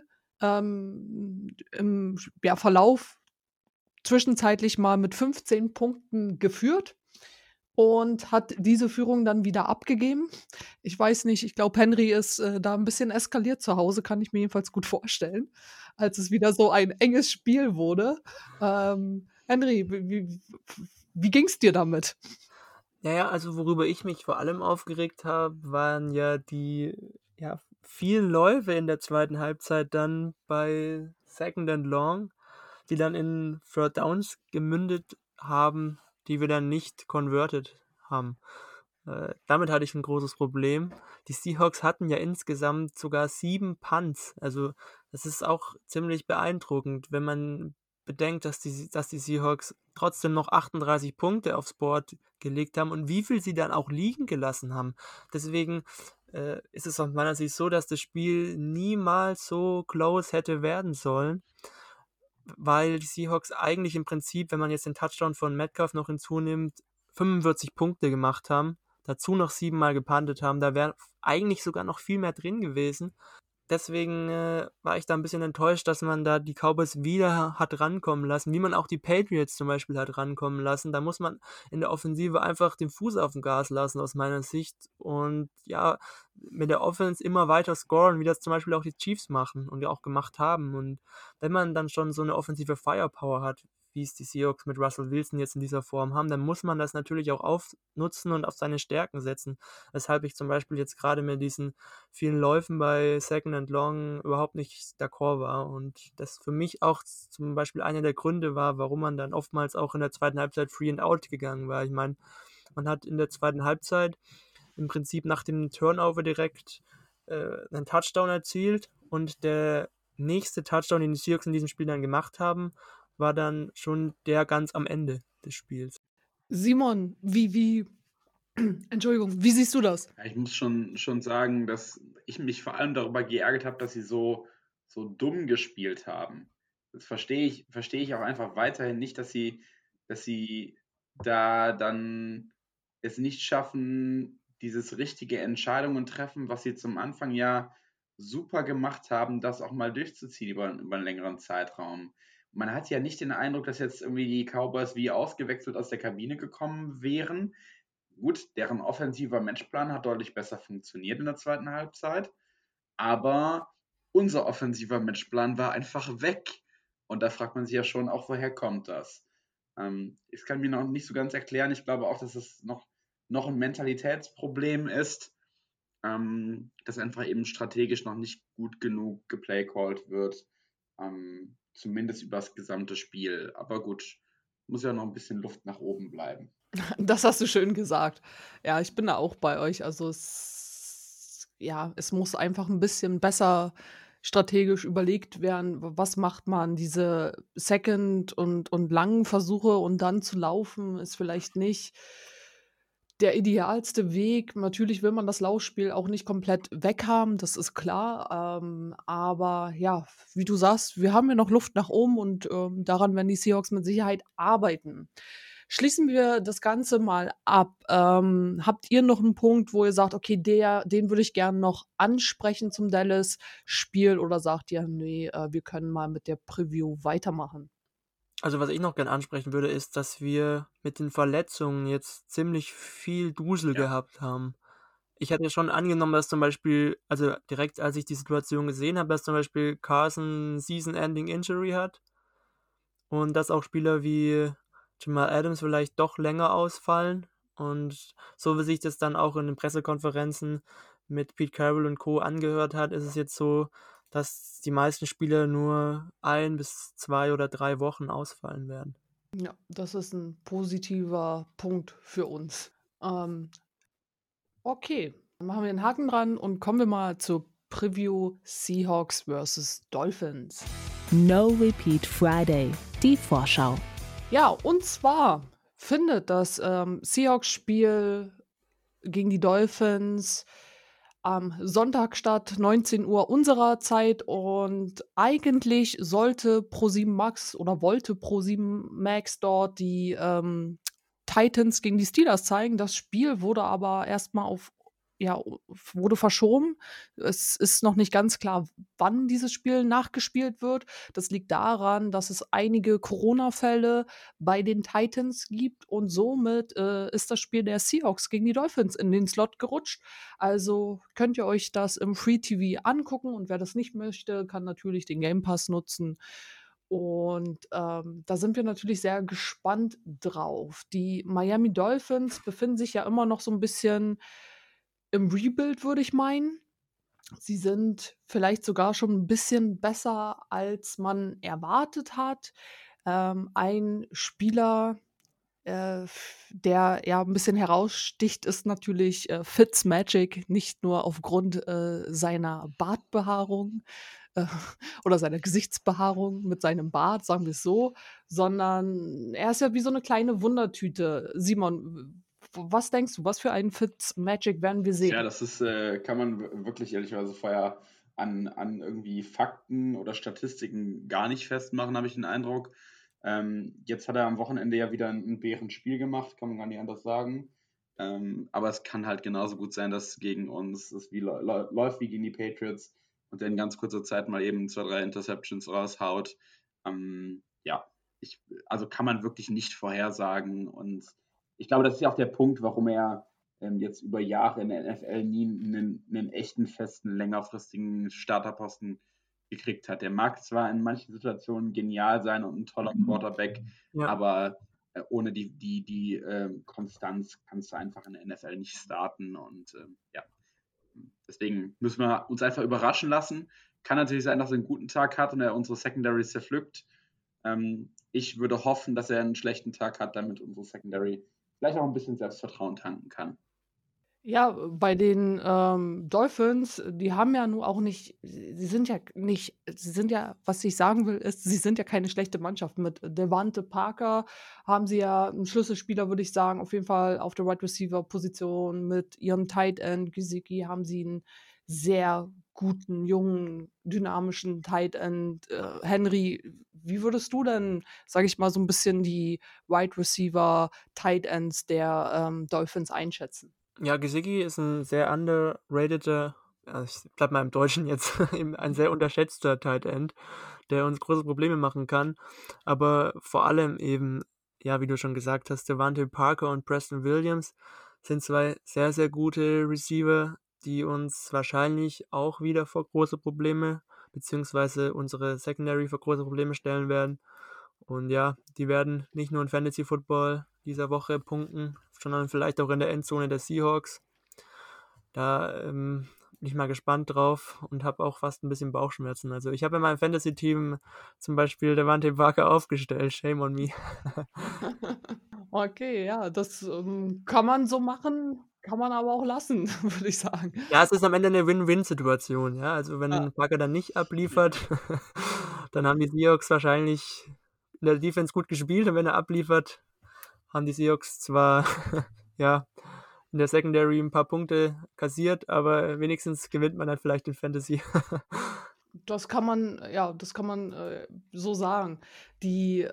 im Verlauf zwischenzeitlich mal mit 15 Punkten geführt und hat diese Führung dann wieder abgegeben. Ich weiß nicht, ich glaube, Henry ist da ein bisschen eskaliert zu Hause, kann ich mir jedenfalls gut vorstellen, als es wieder so ein enges Spiel wurde. Henry, wie ging es dir damit? Ja, also worüber ich mich vor allem aufgeregt habe, waren ja die vielen Läufe in der zweiten Halbzeit dann bei Second and Long, die dann in Third Downs gemündet haben, die wir dann nicht converted haben. Damit hatte ich ein großes Problem. Die Seahawks hatten ja insgesamt sogar 7 Punts. Also das ist auch ziemlich beeindruckend, wenn man bedenkt, dass die Seahawks trotzdem noch 38 Punkte aufs Board gelegt haben und wie viel sie dann auch liegen gelassen haben. Deswegen ist es aus meiner Sicht so, dass das Spiel niemals so close hätte werden sollen, weil die Seahawks eigentlich im Prinzip, wenn man jetzt den Touchdown von Metcalf noch hinzunimmt, 45 Punkte gemacht haben, dazu noch 7 Mal gepuntet haben, da wäre eigentlich sogar noch viel mehr drin gewesen. Deswegen war ich da ein bisschen enttäuscht, dass man da die Cowboys wieder hat rankommen lassen, wie man auch die Patriots zum Beispiel hat rankommen lassen. Da muss man in der Offensive einfach den Fuß auf dem Gas lassen, aus meiner Sicht. Und ja, mit der Offense immer weiter scoren, wie das zum Beispiel auch die Chiefs machen und ja auch gemacht haben. Und wenn man dann schon so eine offensive Firepower hat, wie es die Seahawks mit Russell Wilson jetzt in dieser Form haben, dann muss man das natürlich auch aufnutzen und auf seine Stärken setzen. Weshalb ich zum Beispiel jetzt gerade mit diesen vielen Läufen bei Second and Long überhaupt nicht d'accord war und das für mich auch zum Beispiel einer der Gründe war, warum man dann oftmals auch in der zweiten Halbzeit Free and Out gegangen war. Ich meine, man hat in der zweiten Halbzeit im Prinzip nach dem Turnover direkt einen Touchdown erzielt und der nächste Touchdown, den die Seahawks in diesem Spiel dann gemacht haben, war dann schon der ganz am Ende des Spiels. Simon, Entschuldigung, wie siehst du das? Ja, ich muss schon sagen, dass ich mich vor allem darüber geärgert habe, dass sie so dumm gespielt haben. Das verstehe ich auch einfach weiterhin nicht, dass sie da dann es nicht schaffen, dieses richtige Entscheidungen treffen, was sie zum Anfang ja super gemacht haben, das auch mal durchzuziehen über einen längeren Zeitraum. Man hat ja nicht den Eindruck, dass jetzt irgendwie die Cowboys wie ausgewechselt aus der Kabine gekommen wären. Gut, deren offensiver Matchplan hat deutlich besser funktioniert in der zweiten Halbzeit, aber unser offensiver Matchplan war einfach weg. Und da fragt man sich ja schon auch, woher kommt das? Ich kann mir noch nicht so ganz erklären. Ich glaube auch, dass es noch ein Mentalitätsproblem ist, dass einfach eben strategisch noch nicht gut genug geplaycalled wird, zumindest über das gesamte Spiel. Aber gut, muss ja noch ein bisschen Luft nach oben bleiben. Das hast du schön gesagt. Ja, ich bin da auch bei euch. Also es muss einfach ein bisschen besser strategisch überlegt werden, was macht man? Diese Second und langen Versuche und dann zu laufen, ist vielleicht nicht der idealste Weg. Natürlich will man das Laufspiel auch nicht komplett weghaben, das ist klar. Aber ja, wie du sagst, wir haben ja noch Luft nach oben und daran werden die Seahawks mit Sicherheit arbeiten. Schließen wir das Ganze mal ab. Habt ihr noch einen Punkt, wo ihr sagt, okay, den würde ich gerne noch ansprechen zum Dallas-Spiel oder sagt ihr, nee, wir können mal mit der Preview weitermachen? Also was ich noch gerne ansprechen würde, ist, dass wir mit den Verletzungen jetzt ziemlich viel Dusel Ja. gehabt haben. Ich hatte schon angenommen, dass zum Beispiel, also direkt als ich die Situation gesehen habe, dass zum Beispiel Carson Season-Ending Injury hat und dass auch Spieler wie Jamal Adams vielleicht doch länger ausfallen. Und so wie sich das dann auch in den Pressekonferenzen mit Pete Carroll und Co. angehört hat, ist es jetzt so, dass die meisten Spieler nur 1 bis 2 oder 3 Wochen ausfallen werden. Ja, das ist ein positiver Punkt für uns. Okay, dann machen wir den Haken dran und kommen wir mal zur Preview Seahawks vs. Dolphins. No Repeat Friday, die Vorschau. Ja, und zwar findet das Seahawks-Spiel gegen die Dolphins am Sonntag statt, 19 Uhr unserer Zeit. Und eigentlich sollte Pro7 Max oder wollte Pro7 Max dort die Titans gegen die Steelers zeigen. Das Spiel wurde aber erstmal wurde verschoben. Es ist noch nicht ganz klar, wann dieses Spiel nachgespielt wird. Das liegt daran, dass es einige Corona-Fälle bei den Titans gibt und somit ist das Spiel der Seahawks gegen die Dolphins in den Slot gerutscht. Also könnt ihr euch das im Free TV angucken und wer das nicht möchte, kann natürlich den Game Pass nutzen. Und da sind wir natürlich sehr gespannt drauf. Die Miami Dolphins befinden sich ja immer noch so ein bisschen im Rebuild, würde ich meinen. Sie sind vielleicht sogar schon ein bisschen besser, als man erwartet hat. Ein Spieler, der ja ein bisschen heraussticht, ist natürlich Fitzmagic, nicht nur aufgrund seiner Bartbehaarung äh, oder seiner Gesichtsbehaarung mit seinem Bart, sagen wir es so, sondern er ist ja wie so eine kleine Wundertüte. Simon, was denkst du, was für einen Fitzmagic werden wir Ja, sehen? das ist, kann man wirklich ehrlicherweise vorher an irgendwie Fakten oder Statistiken gar nicht festmachen, habe ich den Eindruck. Jetzt hat er am Wochenende ja wieder ein Bärenspiel gemacht, kann man gar nicht anders sagen. Aber es kann halt genauso gut sein, dass gegen uns es läuft wie gegen die Patriots und der in ganz kurzer Zeit mal eben 2, 3 Interceptions raushaut. Ja, also kann man wirklich nicht vorhersagen. Und ich glaube, das ist ja auch der Punkt, warum er jetzt über Jahre in der NFL nie einen echten, festen, längerfristigen Starterposten gekriegt hat. Der mag zwar in manchen Situationen genial sein und ein toller Quarterback, Ja. aber ohne die Konstanz kannst du einfach in der NFL nicht starten. Und deswegen müssen wir uns einfach überraschen lassen. Kann natürlich sein, dass er einen guten Tag hat und er unsere Secondary zerpflückt. Ich würde hoffen, dass er einen schlechten Tag hat, damit unsere Secondary vielleicht auch ein bisschen Selbstvertrauen tanken kann. Ja, bei den Dolphins, die haben ja nur auch nicht, sie sind ja, was ich sagen will, ist, sie sind ja keine schlechte Mannschaft. Mit Devante Parker haben sie ja einen Schlüsselspieler, würde ich sagen, auf jeden Fall auf der Wide Receiver Position. Mit ihrem Tight End Gesicki haben sie einen sehr guten, jungen, dynamischen Tight End. Henry, wie würdest du denn, sage ich mal, so ein bisschen die Wide Receiver Tight Ends der Dolphins einschätzen? Ja, Gesicki ist ein sehr underrateder, ich bleib mal im Deutschen jetzt, ein sehr unterschätzter Tight End, der uns große Probleme machen kann. Aber vor allem eben, ja, wie du schon gesagt hast, Devante Parker und Preston Williams sind zwei sehr, sehr gute Receiver, die uns wahrscheinlich auch wieder vor große Probleme, beziehungsweise unsere Secondary vor große Probleme stellen werden. Und ja, die werden nicht nur in Fantasy Football dieser Woche punkten, sondern vielleicht auch in der Endzone der Seahawks. Da bin ich mal gespannt drauf und habe auch fast ein bisschen Bauchschmerzen. Also ich habe in meinem Fantasy-Team zum Beispiel Devante Parker aufgestellt. Shame on me. Okay, ja, das kann man so machen, kann man aber auch lassen, würde ich sagen. Ja, es ist am Ende eine Win-Win-Situation. Ja? Also Ja. wenn Parker dann nicht abliefert, dann haben die Seahawks wahrscheinlich in der Defense gut gespielt. Und wenn er abliefert, haben die Seahawks zwar ja, in der Secondary ein paar Punkte kassiert, aber wenigstens gewinnt man dann vielleicht in Fantasy. Das kann man so sagen. Die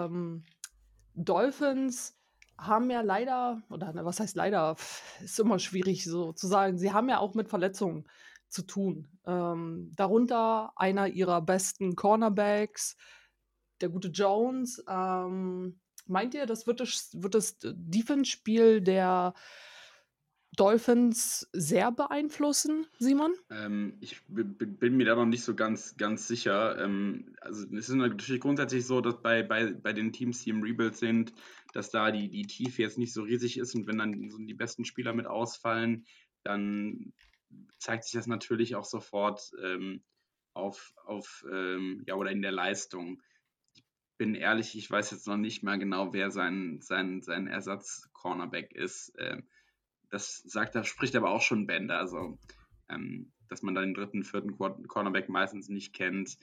Dolphins haben ja leider, oder was heißt leider, ist immer schwierig so zu sagen, sie haben ja auch mit Verletzungen zu tun. Darunter einer ihrer besten Cornerbacks, der gute Jones. Meint ihr, das wird das Defense-Spiel der Dolphins sehr beeinflussen, Simon? Ich bin mir da noch nicht so ganz sicher. Also es ist natürlich grundsätzlich so, dass bei den Teams, die im Rebuild sind, dass da die Tiefe jetzt nicht so riesig ist und wenn dann so die besten Spieler mit ausfallen, dann zeigt sich das natürlich auch sofort oder in der Leistung. Ich bin ehrlich, ich weiß jetzt noch nicht mal genau, wer sein Ersatz-Cornerback ist. Da spricht aber auch schon Bände, also dass man dann den dritten, vierten Cornerback meistens nicht kennt.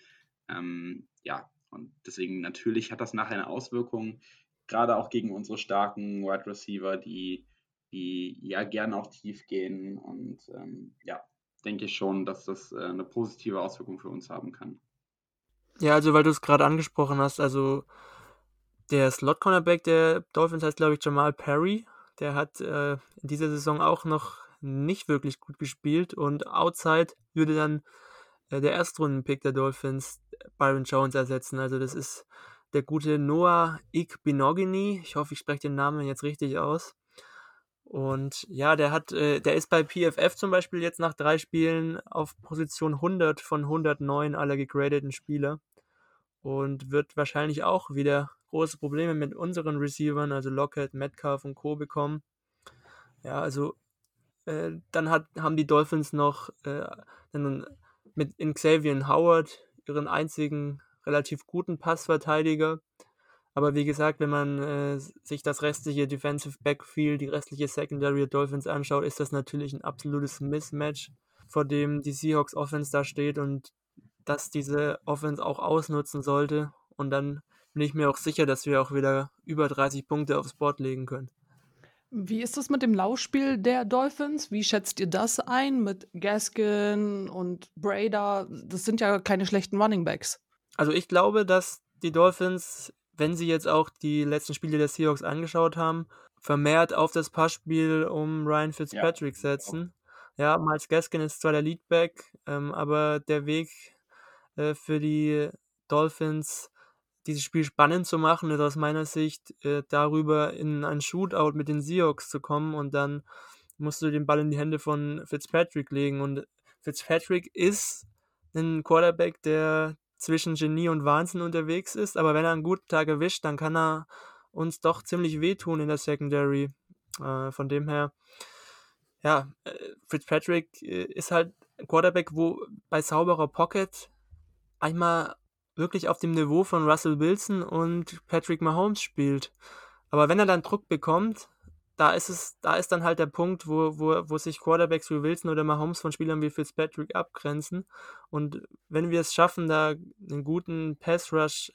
Und deswegen natürlich hat das nachher eine Auswirkung, gerade auch gegen unsere starken Wide Receiver, die ja gerne auch tief gehen und denke ich schon, dass das eine positive Auswirkung für uns haben kann. Ja, also weil du es gerade angesprochen hast, also der Slot-Cornerback der Dolphins heißt, glaube ich, Jamal Perry. Der hat in dieser Saison auch noch nicht wirklich gut gespielt und outside würde dann der Erstrunden-Pick der Dolphins Byron Jones ersetzen. Also das ist der gute Noah Igbinoghene. Ich hoffe, ich spreche den Namen jetzt richtig aus. Und ja, der ist bei PFF zum Beispiel jetzt nach 3 Spielen auf Position 100 von 109 aller gegradeten Spieler und wird wahrscheinlich auch wieder große Probleme mit unseren Receivern, also Lockett, Metcalf und Co. bekommen. Ja, also dann haben die Dolphins noch mit Xavier Howard ihren einzigen relativ guten Passverteidiger. Aber wie gesagt, wenn man sich das restliche Defensive Backfield, die restliche Secondary der Dolphins anschaut, ist das natürlich ein absolutes Mismatch, vor dem die Seahawks Offense da steht und dass diese Offense auch ausnutzen sollte. Und dann bin ich mir auch sicher, dass wir auch wieder über 30 Punkte aufs Board legen können. Wie ist das mit dem Laufspiel der Dolphins? Wie schätzt ihr das ein mit Gaskin und Breda? Das sind ja keine schlechten Runningbacks. Also ich glaube, dass die Dolphins, wenn sie jetzt auch die letzten Spiele der Seahawks angeschaut haben, vermehrt auf das Passspiel um Ryan Fitzpatrick setzen. Ja, Myles Gaskin ist zwar der Leadback, aber der Weg für die Dolphins, dieses Spiel spannend zu machen, ist aus meiner Sicht darüber in ein Shootout mit den Seahawks zu kommen und dann musst du den Ball in die Hände von Fitzpatrick legen und Fitzpatrick ist ein Quarterback, der zwischen Genie und Wahnsinn unterwegs ist, aber wenn er einen guten Tag erwischt, dann kann er uns doch ziemlich wehtun in der Secondary. Von dem her, ja, Fitzpatrick ist halt ein Quarterback, wo bei sauberer Pocket einmal wirklich auf dem Niveau von Russell Wilson und Patrick Mahomes spielt. Aber wenn er dann Druck bekommt, da ist dann halt der Punkt, wo sich Quarterbacks wie Wilson oder Mahomes von Spielern wie Fitzpatrick abgrenzen. Und wenn wir es schaffen, da einen guten Pass-Rush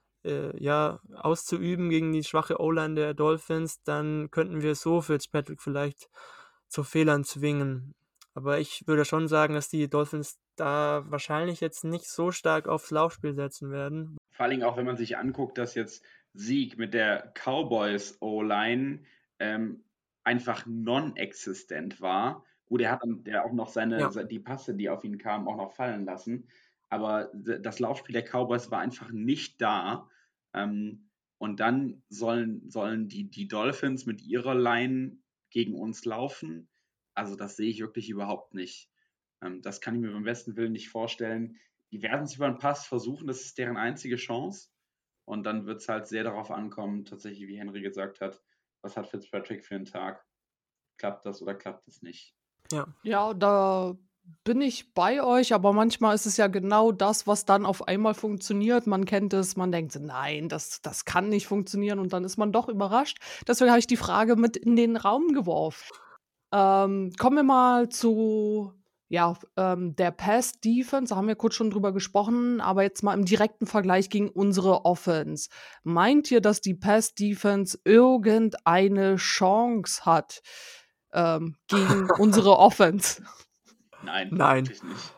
auszuüben gegen die schwache O-Line der Dolphins, dann könnten wir so Fitzpatrick vielleicht zu Fehlern zwingen. Aber ich würde schon sagen, dass die Dolphins da wahrscheinlich jetzt nicht so stark aufs Laufspiel setzen werden. Vor allem auch, wenn man sich anguckt, dass jetzt Zeke mit der Cowboys O-Line einfach non-existent war. Gut, er hat dann auch noch die Pässe, die auf ihn kamen, auch noch fallen lassen. Aber das Laufspiel der Cowboys war einfach nicht da. Und dann sollen die Dolphins mit ihrer Line gegen uns laufen. Also das sehe ich wirklich überhaupt nicht. Das kann ich mir beim besten Willen nicht vorstellen. Die werden es über den Pass versuchen, das ist deren einzige Chance. Und dann wird es halt sehr darauf ankommen, tatsächlich, wie Henry gesagt hat, was hat Fitzpatrick für einen Tag? Klappt das oder klappt es nicht? Ja, da bin ich bei euch, aber manchmal ist es ja genau das, was dann auf einmal funktioniert. Man kennt es, man denkt, nein, das kann nicht funktionieren und dann ist man doch überrascht. Deswegen habe ich die Frage mit in den Raum geworfen. Kommen wir mal zu der Pass-Defense, da haben wir kurz schon drüber gesprochen, aber jetzt mal im direkten Vergleich gegen unsere Offense. Meint ihr, dass die Pass-Defense irgendeine Chance hat gegen unsere Offense? Nein, Nein. wirklich nicht.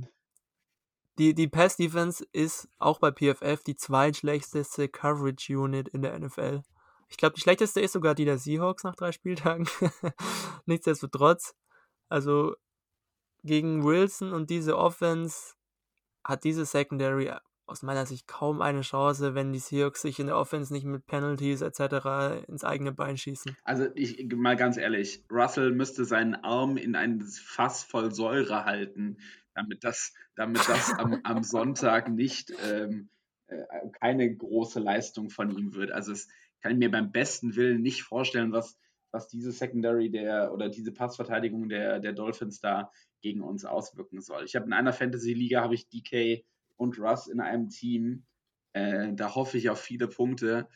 Die Pass-Defense ist auch bei PFF die zweitschlechteste Coverage-Unit in der NFL. Ich glaube, die schlechteste ist sogar die der Seahawks nach 3 Spieltagen. Nichtsdestotrotz, also gegen Wilson und diese Offense hat diese Secondary aus meiner Sicht kaum eine Chance, wenn die Seahawks sich in der Offense nicht mit Penalties etc. ins eigene Bein schießen. Also mal ganz ehrlich, Russell müsste seinen Arm in ein Fass voll Säure halten, damit das am Sonntag nicht keine große Leistung von ihm wird. Also es kann ich mir beim besten Willen nicht vorstellen, was diese Secondary oder diese Passverteidigung der Dolphins da gegen uns auswirken soll. Ich habe in einer Fantasy-Liga DK und Russ in einem Team. Da hoffe ich auf viele Punkte.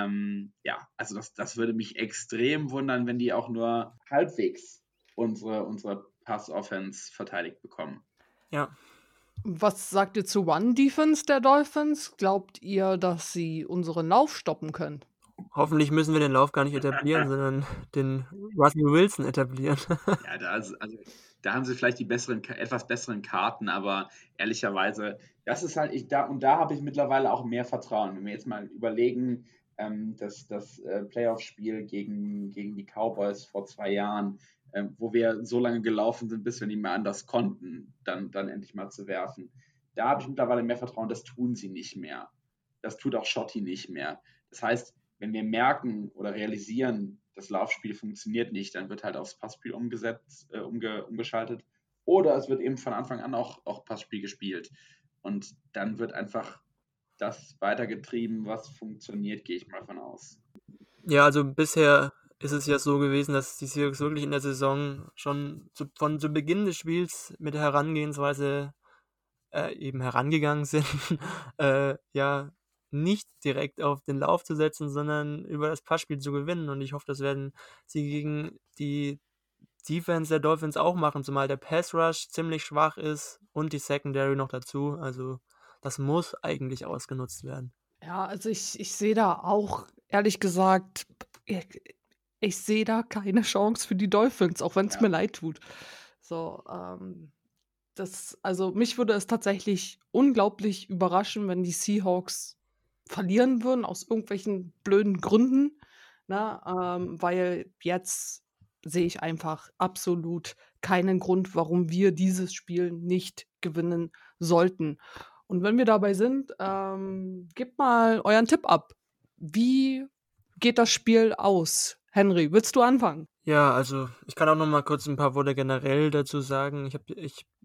Also das würde mich extrem wundern, wenn die auch nur halbwegs unsere Pass-Offense verteidigt bekommen. Ja. Was sagt ihr zu Run-Defense der Dolphins? Glaubt ihr, dass sie unseren Lauf stoppen können? Hoffentlich müssen wir den Lauf gar nicht etablieren, sondern den Russell Wilson etablieren. Ja, da haben sie vielleicht die etwas besseren Karten, aber ehrlicherweise, das ist halt, da habe ich mittlerweile auch mehr Vertrauen. Wenn wir jetzt mal überlegen, das Playoff-Spiel gegen die Cowboys vor 2 Jahren, wo wir so lange gelaufen sind, bis wir nicht mehr anders konnten, dann endlich mal zu werfen. Da habe ich mittlerweile mehr Vertrauen, das tun sie nicht mehr. Das tut auch Schotti nicht mehr. Das heißt, wenn wir merken oder realisieren, das Laufspiel funktioniert nicht, dann wird halt aufs Passspiel umgeschaltet. Oder es wird eben von Anfang an auch Passspiel gespielt. Und dann wird einfach das weitergetrieben, was funktioniert, gehe ich mal von aus. Ja, also bisher ist es ja so gewesen, dass die Seahawks wirklich in der Saison schon von zu Beginn des Spiels mit der Herangehensweise eben herangegangen sind, nicht direkt auf den Lauf zu setzen, sondern über das Passspiel zu gewinnen. Und ich hoffe, das werden sie gegen die Defense der Dolphins auch machen, zumal der Pass Rush ziemlich schwach ist und die Secondary noch dazu. Also das muss eigentlich ausgenutzt werden. Ja, also ich sehe da auch, ehrlich gesagt, ich sehe da keine Chance für die Dolphins, auch wenn es mir leid tut. So, also mich würde es tatsächlich unglaublich überraschen, wenn die Seahawks verlieren würden, aus irgendwelchen blöden Gründen, ne? Weil jetzt sehe ich einfach absolut keinen Grund, warum wir dieses Spiel nicht gewinnen sollten. Und wenn wir dabei sind, gebt mal euren Tipp ab. Wie geht das Spiel aus? Henry, willst du anfangen? Ja, also ich kann auch noch mal kurz ein paar Worte generell dazu sagen. Ich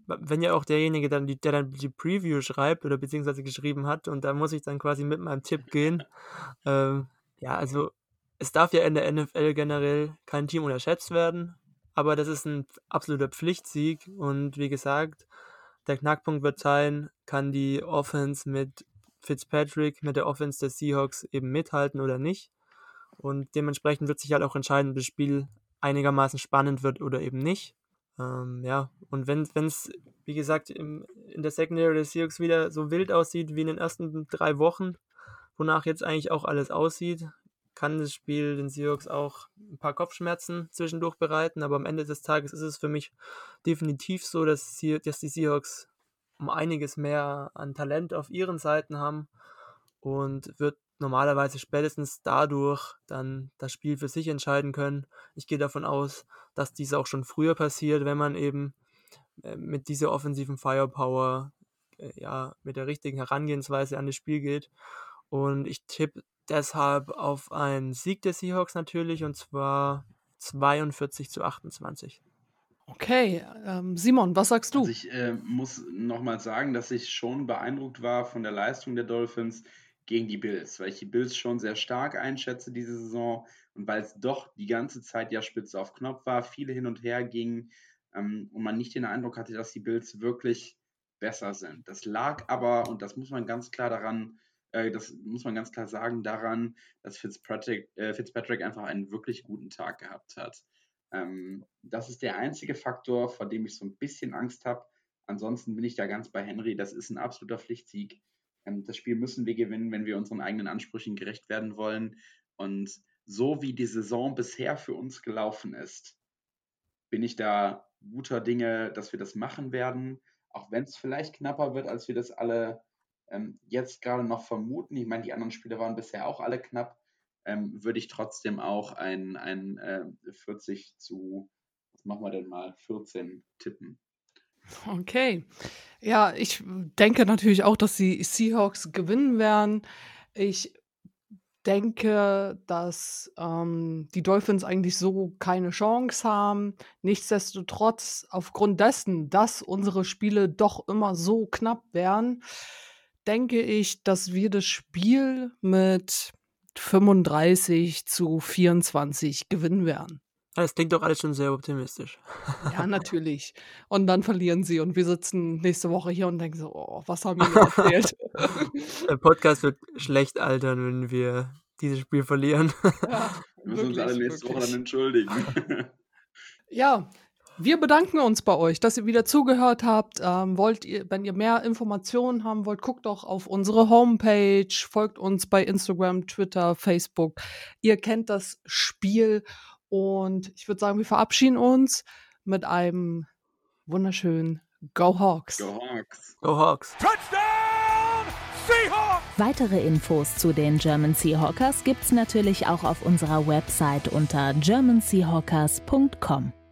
wenn ja auch derjenige, der dann die Preview schreibt oder beziehungsweise geschrieben hat, und da muss ich dann quasi mit meinem Tipp gehen. Ja, also es darf ja in der NFL generell kein Team unterschätzt werden, aber das ist ein absoluter Pflichtsieg und wie gesagt, der Knackpunkt wird sein, kann die Offense mit Fitzpatrick, mit der Offense der Seahawks eben mithalten oder nicht. Und dementsprechend wird sich halt auch entscheiden, ob das Spiel einigermaßen spannend wird oder eben nicht. Ja, und wenn es, wie gesagt, in der Secondary der Seahawks wieder so wild aussieht wie in den ersten 3 Wochen, wonach jetzt eigentlich auch alles aussieht, kann das Spiel den Seahawks auch ein paar Kopfschmerzen zwischendurch bereiten, aber am Ende des Tages ist es für mich definitiv so, dass die Seahawks um einiges mehr an Talent auf ihren Seiten haben und wird normalerweise spätestens dadurch dann das Spiel für sich entscheiden können. Ich gehe davon aus, dass dies auch schon früher passiert, wenn man eben mit dieser offensiven Firepower mit der richtigen Herangehensweise an das Spiel geht. Und ich tippe deshalb auf einen Sieg der Seahawks natürlich, und zwar 42-28. Okay, Simon, was sagst du? Also ich muss nochmal sagen, dass ich schon beeindruckt war von der Leistung der Dolphins gegen die Bills, weil ich die Bills schon sehr stark einschätze diese Saison und weil es doch die ganze Zeit ja spitze auf Knopf war, viele hin und her gingen und man nicht den Eindruck hatte, dass die Bills wirklich besser sind. Das lag aber, und das muss man ganz klar sagen, daran, dass Fitzpatrick einfach einen wirklich guten Tag gehabt hat. Das ist der einzige Faktor, vor dem ich so ein bisschen Angst habe. Ansonsten bin ich da ganz bei Henry. Das ist ein absoluter Pflichtsieg. Das Spiel müssen wir gewinnen, wenn wir unseren eigenen Ansprüchen gerecht werden wollen. Und so wie die Saison bisher für uns gelaufen ist, bin ich da guter Dinge, dass wir das machen werden. Auch wenn es vielleicht knapper wird, als wir das alle jetzt gerade noch vermuten. Ich meine, die anderen Spiele waren bisher auch alle knapp. Würde ich trotzdem auch ein 40 zu, was machen wir denn mal, 14 tippen. Okay. Ja, ich denke natürlich auch, dass die Seahawks gewinnen werden. Ich denke, dass die Dolphins eigentlich so keine Chance haben. Nichtsdestotrotz, aufgrund dessen, dass unsere Spiele doch immer so knapp wären, denke ich, dass wir das Spiel mit 35-24 gewinnen werden. Das klingt doch alles schon sehr optimistisch. Ja, natürlich. Und dann verlieren sie und wir sitzen nächste Woche hier und denken so, oh, was haben wir mir erzählt? Der Podcast wird schlecht altern, wenn wir dieses Spiel verlieren. Ja, Wir müssen uns alle nächste Woche dann entschuldigen. Ja, wir bedanken uns bei euch, dass ihr wieder zugehört habt. Wenn ihr mehr Informationen haben wollt, guckt doch auf unsere Homepage, folgt uns bei Instagram, Twitter, Facebook. Ihr kennt das Spiel. Und ich würde sagen, wir verabschieden uns mit einem wunderschönen Go Hawks. Go Hawks. Go Hawks. Touchdown Seahawks! Weitere Infos zu den German Seahawkers gibt's natürlich auch auf unserer Website unter germanseahawkers.com.